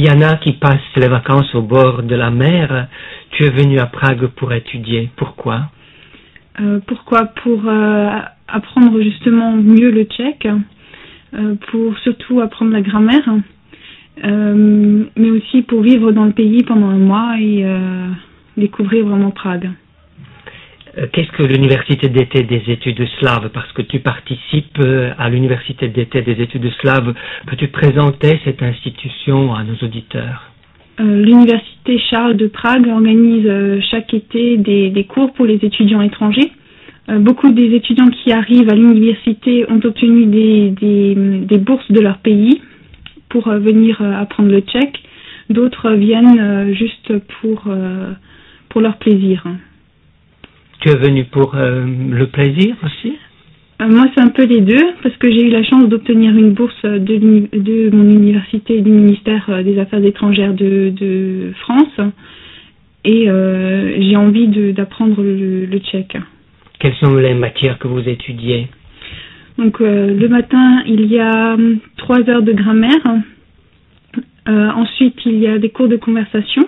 Jana qui passe les vacances au bord de la mer, tu es venue à Prague pour étudier. Pourquoi? Pourquoi? Pour apprendre justement mieux le tchèque, pour surtout apprendre la grammaire, mais aussi pour vivre dans le pays pendant un mois et découvrir vraiment Prague. Qu'est-ce que l'université d'été des études slaves? Parce que tu participes à l'université d'été des études slaves. Peux-tu présenter cette institution à nos auditeurs? L'université Charles de Prague organise chaque été des cours pour les étudiants étrangers. Beaucoup des étudiants qui arrivent à l'université ont obtenu des bourses de leur pays pour venir apprendre le tchèque. D'autres viennent juste pour leur plaisir. Tu es venu pour le plaisir aussi? Moi, c'est un peu les deux, parce que j'ai eu la chance d'obtenir une bourse de mon université et du ministère des Affaires étrangères de France, et j'ai envie d'apprendre le tchèque. Quelles sont les matières que vous étudiez? Donc, le matin, il y a 3 heures de grammaire. Ensuite, il y a des cours de conversation,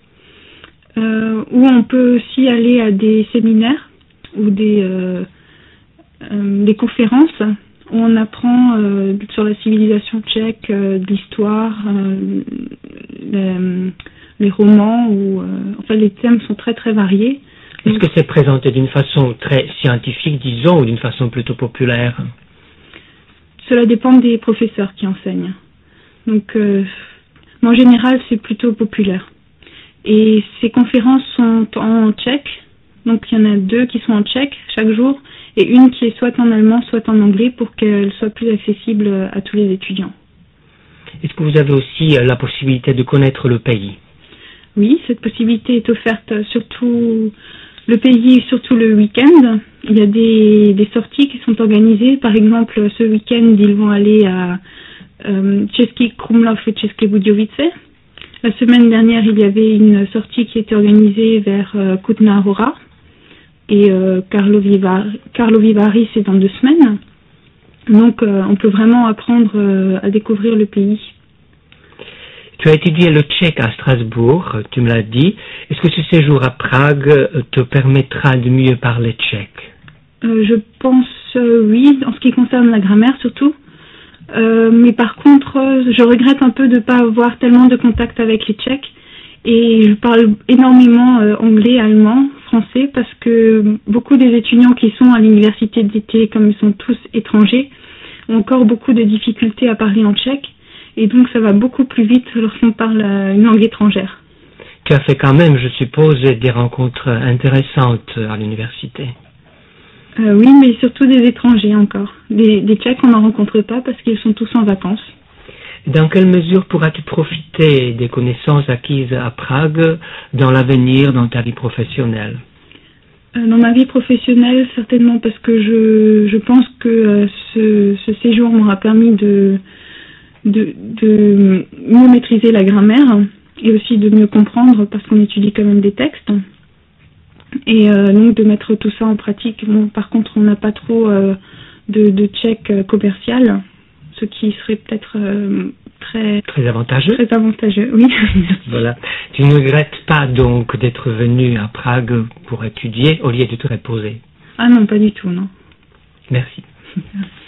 où on peut aussi aller à des séminaires ou des conférences où on apprend sur la civilisation tchèque, de l'histoire, les romans, enfin les thèmes sont très très variés. Est-ce que c'est présenté d'une façon très scientifique, disons, ou d'une façon plutôt populaire? Cela dépend des professeurs qui enseignent. Donc, en général, c'est plutôt populaire. Et ces conférences sont en tchèque. Donc, il y en a 2 qui sont en tchèque chaque jour, et une qui est soit en allemand, soit en anglais, pour qu'elle soit plus accessible à tous les étudiants. Est-ce que vous avez aussi la possibilité de connaître le pays? Oui, cette possibilité est offerte surtout le pays, surtout le week-end. Il y a des sorties qui sont organisées. Par exemple, ce week-end, ils vont aller à Český Krumlov et České Budějovice. La semaine dernière, il y avait une sortie qui était organisée vers Kutná Hora. Et Karlovy Vary, c'est dans 2 semaines. Donc, on peut vraiment apprendre à découvrir le pays. Tu as étudié le tchèque à Strasbourg, tu me l'as dit. Est-ce que ce séjour à Prague te permettra de mieux parler tchèque? Je pense oui, en ce qui concerne la grammaire surtout. Mais par contre, je regrette un peu de ne pas avoir tellement de contact avec les Tchèques. Et je parle énormément anglais, allemand, français, parce que beaucoup des étudiants qui sont à l'université d'été, comme ils sont tous étrangers, ont encore beaucoup de difficultés à parler en tchèque. Et donc ça va beaucoup plus vite lorsqu'on parle une langue étrangère. Tu as fait quand même, je suppose, des rencontres intéressantes à l'université. Oui, mais surtout des étrangers encore. Des Tchèques, on n'en rencontre pas parce qu'ils sont tous en vacances. Dans quelle mesure pourras-tu profiter des connaissances acquises à Prague dans l'avenir, dans ta vie professionnelle? Dans ma vie professionnelle, certainement, parce que je pense que ce séjour m'aura permis de mieux maîtriser la grammaire et aussi de mieux comprendre parce qu'on étudie quand même des textes. Et donc de mettre tout ça en pratique. Bon, par contre, on n'a pas trop de tchèque commercial, ce qui serait peut-être très avantageux. Très avantageux, oui. Voilà. Tu ne regrettes pas donc d'être venu à Prague pour étudier au lieu de te reposer? Ah non, pas du tout, non. Merci. Merci.